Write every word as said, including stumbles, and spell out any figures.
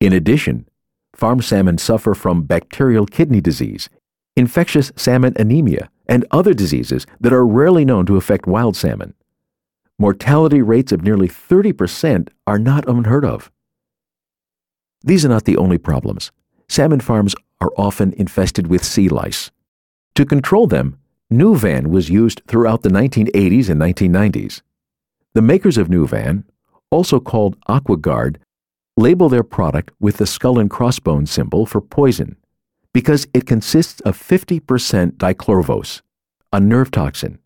In addition, farm salmon suffer from bacterial kidney disease, infectious salmon anemia, and other diseases that are rarely known to affect wild salmon. Mortality rates of nearly thirty percent are not unheard of. These are not the only problems. Salmon farms are often infested with sea lice. To control them, Nuvan was used throughout the nineteen eighties and nineteen nineties. The makers of Nuvan, also called AquaGuard, label their product with the skull and crossbones symbol for poison because it consists of fifty percent dichlorvos, a nerve toxin.